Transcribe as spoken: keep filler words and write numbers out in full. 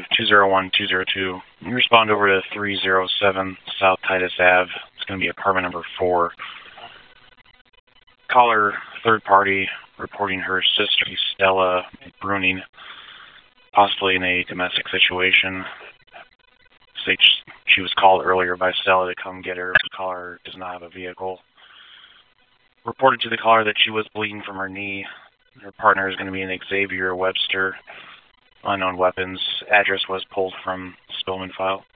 two zero one two zero two. You respond over to three oh seven South Titus Ave. It's going to be apartment number four. Caller, third party, reporting her sister, Stella Bruning, possibly in a domestic situation. She was called earlier by Stella to come get her. The caller does not have a vehicle. Reported to the caller that she was bleeding from her knee. Her partner is going to be an Xavier Webster. Unknown weapons. Address was pulled from Spillman file.